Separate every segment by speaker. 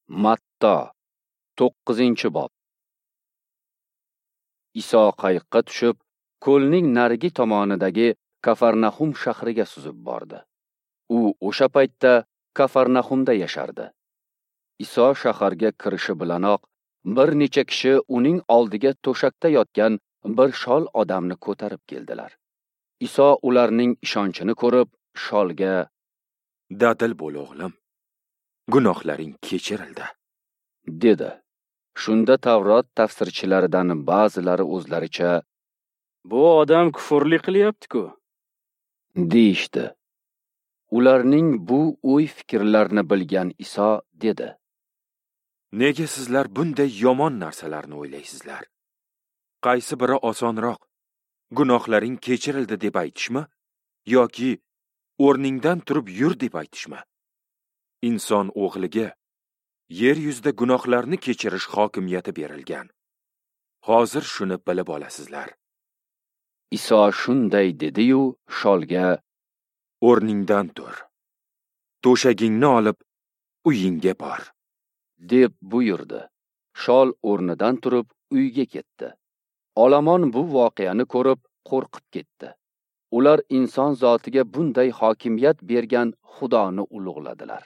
Speaker 1: Matto 9-bob. Iso qayiqqa tushib, ko'lning narigi tomonidagi Kafarnaxum shahriga suzib bordi. U o'sha paytda Kafarnaxumda yashardi. Iso shaharga kirishi bilanoq bir necha kishi uning oldiga to'shakda yotgan bir shol odamni ko'tarib keldilar. Iso ularning ishonchini ko'rib, sholga:
Speaker 2: "Dadil bo'l o'g'lim, gunohlaring kechirildi",
Speaker 1: dedi. Shunda Tavrot tafsirchilaridan ba'zilari o'zlaricha:
Speaker 3: "Bu odam kufrli qilyapti-ku",
Speaker 1: deyishdi. Ularning bu o'y-fikrlarini bilgan Iso dedi:
Speaker 2: "Nega sizlar bunday yomon narsalarni o'ylaysizlar? Qaysi biri osonroq? Gunohlaring kechirildi deb aytishmi yoki o'rningdan turib yur deb aytishmi? Inson o'g'liga yer yuzida gunohlarni kechirish hokimiyati berilgan. Hozir shuni bilib olasizlar."
Speaker 1: Iso shunday dedi-yu, sholga:
Speaker 2: "O'rningdan tur. To'shagingni olib uyingga bor",
Speaker 1: deb buyurdi. Shol o'rnidan turib uyga ketdi. Olomon bu voqeani ko'rib qo'rqib ketdi. Ular inson zotiga bunday hokimiyat bergan Xudoni ulug'ladilar.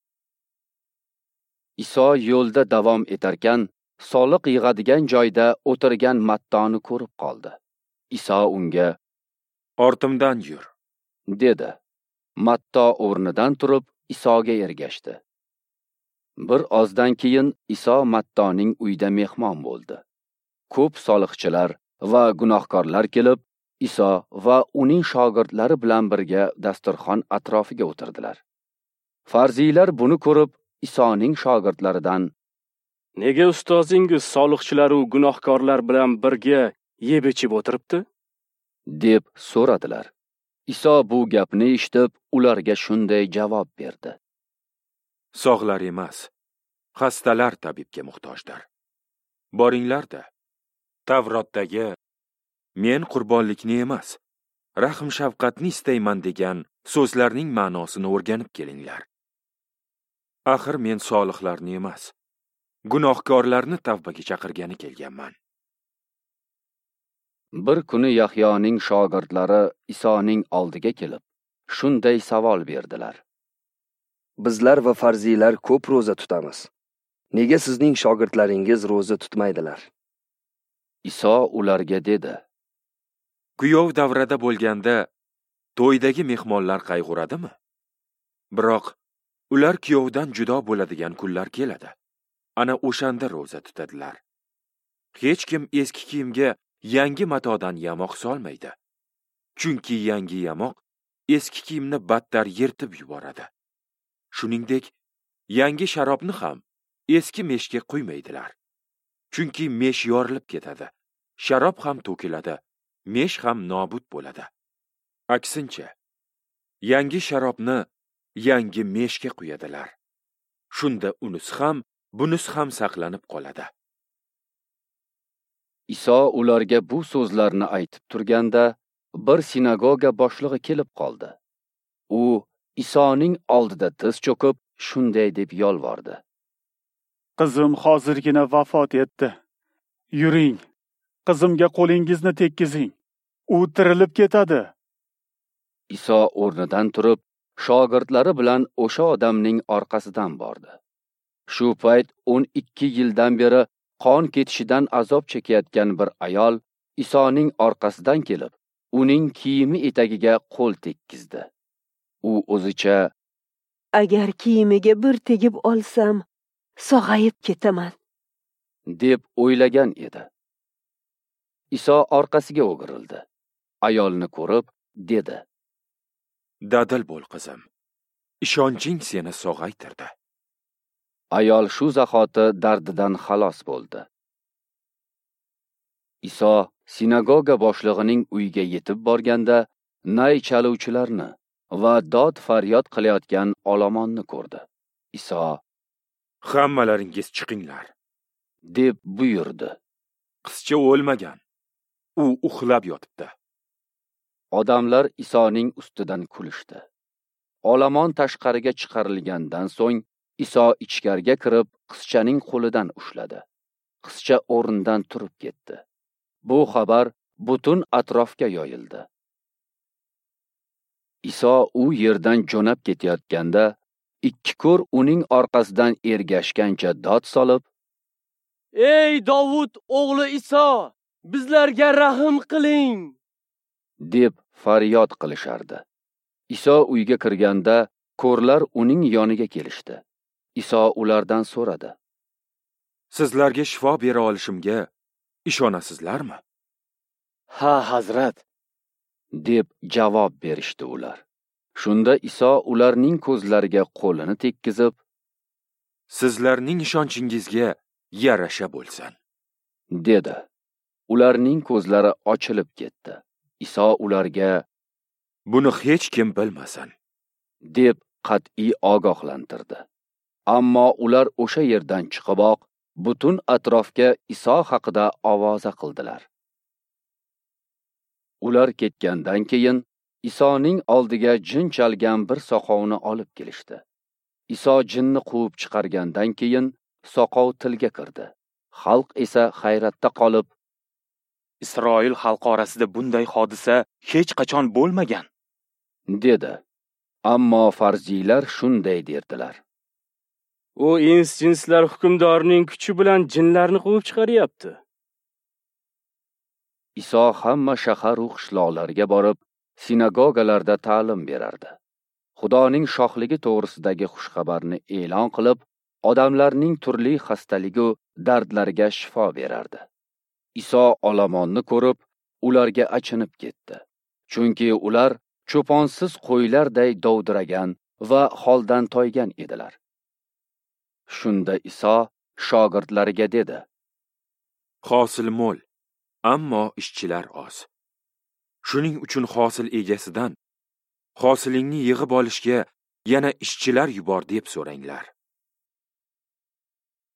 Speaker 1: Iso yo'lda davom etarkan, soliq yig'adigan joyda o'tirgan Mattoni ko'rib qoldi. Iso unga:
Speaker 2: "Ortimdan yur",
Speaker 1: dedi. Matto o'rnidan turib Isoga ergashdi. Bir ozdan keyin Iso Mattoning uyida mehmon bo'ldi. Ko'p soliqchilar va gunohkorlar kelib, Iso va uning shogirdlari bilan birga dasturxon atrofiga o'tirdilar. Farziylar buni ko'rib, Isoning shogirdlaridan:
Speaker 3: "Nega ustozingiz soliqchilar va gunohkorlar bilan birga yeb-ichib o'tiribdi?"
Speaker 1: deb so'radilar. Iso bu gapni eshitib, ularga shunday javob berdi:
Speaker 2: "Sog'lar emas, xastalar tabibga muhtojdir. Boringlar-da, Tavrotdagi men qurbonlikni emas, rahm shafqatni istayman degan so'zlarning ma'nosini o'rganib kelinglar. Axir men solihlarni emas, gunohkorlarni tavbaga chaqirgani kelganman."
Speaker 1: Bir kuni Yahyoning shogirdlari Isoning oldiga kelib, shunday savol berdilar:
Speaker 4: Bizlar va farziylar ko'p roza tutamiz. Nega sizning shogirdlaringiz roza tutmaydilar?
Speaker 1: Iso ularga dedi:
Speaker 2: Kuyov davrada bo'lganda to'ydagi mehmonlar qayg'uradimi? Biroq ular kuyovdan judo bo'ladigan kunlar keladi. Ana o'shanda roza tutadilar. Hech kim eski kiyimga yangi matodan yamoq solmaydi. Chunki yangi yamoq eski kiyimni battar yirtib yuboradi. Shuningdek, yangi sharobni ham eski meshga quymaydilar. Chunki mesh yorilib ketadi, sharob ham to'kiladi, mesh ham nobud bo'ladi. Aksincha, yangi sharobni yangi meshga quyadilar. Shunda unisi ham, bunisi ham saqlanib qoladi.
Speaker 1: Iso ularga bu so'zlarni aytib turganda, bir sinagoga boshlig'i kelib qoldi. U Isoning oldida tiz cho'kib, shunday deb yolvordi:
Speaker 5: "Qizim hozirgina vafot etdi. Yuring, qizimga qo'lingizni tekkizing. U tirilib ketadi."
Speaker 1: Iso o'rnidan turib, shogirdlari bilan o'sha odamning orqasidan bordi. Shu payt 12 yildan beri qon ketishidan azob chekayotgan bir ayol Isoning orqasidan kelib, uning kiyimi etagiga qo'l tekkizdi. U o'zicha:
Speaker 6: "Agar kiyimiga bir tegib olsam, sog'ayib ketaman",
Speaker 1: deb o'ylagan edi. Iso orqasiga o'girildi. Ayolni ko'rib dedi:
Speaker 2: "Dadil bo'l qizim. Ishonching seni sog'aytirdi."
Speaker 1: Ayol shu zahoti dardidan xalos bo'ldi. Iso sinagoga boshlig'ining uyiga yetib borganda, nay chaluvchilarni va dod faryod qilayotgan olomonni ko'rdi. Iso:
Speaker 2: "Hammalaringiz chiqinglar",
Speaker 1: deb buyurdi.
Speaker 2: "Qizcha o'lmagan. U uxlab yotibdi."
Speaker 1: Odamlar Isoning ustidan kulishdi. Olomon tashqariga chiqarilgandan so'ng Iso ichkariga kirib, qizchaning qo'lidan ushladi. Qizcha o'rnidan turib ketdi. Bu xabar butun atrofga yoyildi. Iso u yerdan jo'nab ketayotganda, ikki ko'r uning orqasidan ergashgancha dod solib,
Speaker 7: "Ey Dovud o'g'li Iso, bizlarga rahm qiling!"
Speaker 1: deb faryod qilishardi. Iso uyga kirganda ko'rlar uning yoniga kelishdi. Iso ulardan so'radi:
Speaker 2: Sizlarga shifo bera olishimga ishonasizlarmi?
Speaker 7: "Ha, hazrat,"
Speaker 1: deb javob berishdi ular. Shunda Iso ularning ko'zlariga qo'lini tekkizib,
Speaker 2: Sizlarning ishonchingizga yarasha bo'lsin,
Speaker 1: dedi. Ularning ko'zlari ochilib ketdi. Iso ularga
Speaker 2: buni hech kim bilmasin,
Speaker 1: deb qat'iy ogohlantirdi. Ammo ular o'sha yerdan chiqiboq, butun atrofga Iso haqida ovoza qildilar. Ular ketgandan keyin Isoning oldiga jin chalgan bir soqovni olib kelishdi. Iso jinni quvib chiqargandan keyin soqov tilga kirdi. Xalq esa hayratda qolib,
Speaker 8: Isroil xalqi orasida bunday hodisa hech qachon bo'lmagan,
Speaker 1: dedi. Ammo farziylar shunday derdilar.
Speaker 3: U ins-jinslar hukmdorining kuchi bilan jinlarni quvib chiqaryapti.
Speaker 1: Iso hamma shahar va qishloqlarga borib, sinagogalarda ta'lim berardi. Xudoning shohligi to'g'risidagi xushxabarni e'lon qilib, odamlarning turli xastaligi va dardlariga shifo berardi. Iso olomonni ko'rib, ularga achinib ketdi. Chunki ular cho'ponsiz qo'ylarday dovdiragan va holdan toygan edilar. Shunda Iso shogirdlariga dedi:
Speaker 2: hosil mo'l, ammo ishchilar oz. Shuning uchun hosil egasidan hosilingni yig'ib olishga yana ishchilar yubor deb so'ranglar.